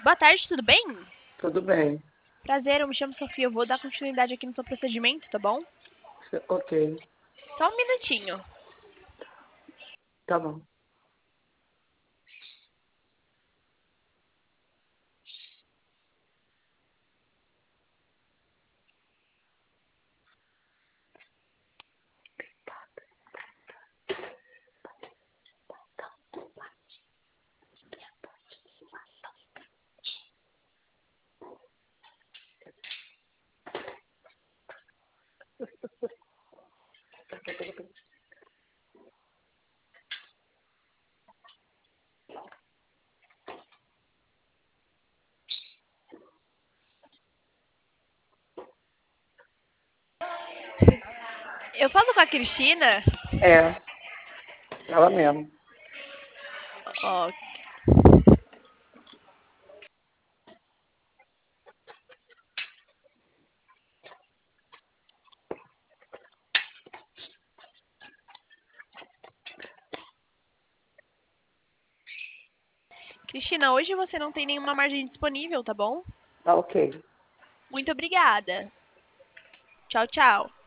Boa tarde, tudo bem? Tudo bem. Prazer, eu me chamo Sofia. Eu vou dar continuidade aqui no seu procedimento, tá bom? Ok, Só um minutinho. tá bom. Eu falo com a Cristina. É, ela mesmo. Ó, Cristina, hoje você não tem nenhuma margem disponível, tá bom? Tá ok. Muito obrigada. Tchau, tchau.